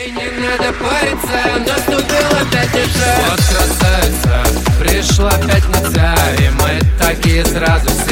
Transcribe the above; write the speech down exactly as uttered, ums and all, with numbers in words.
Эй, не надо париться, наступила пятница. Вот красавица, пришла пятница, и мы такие сразу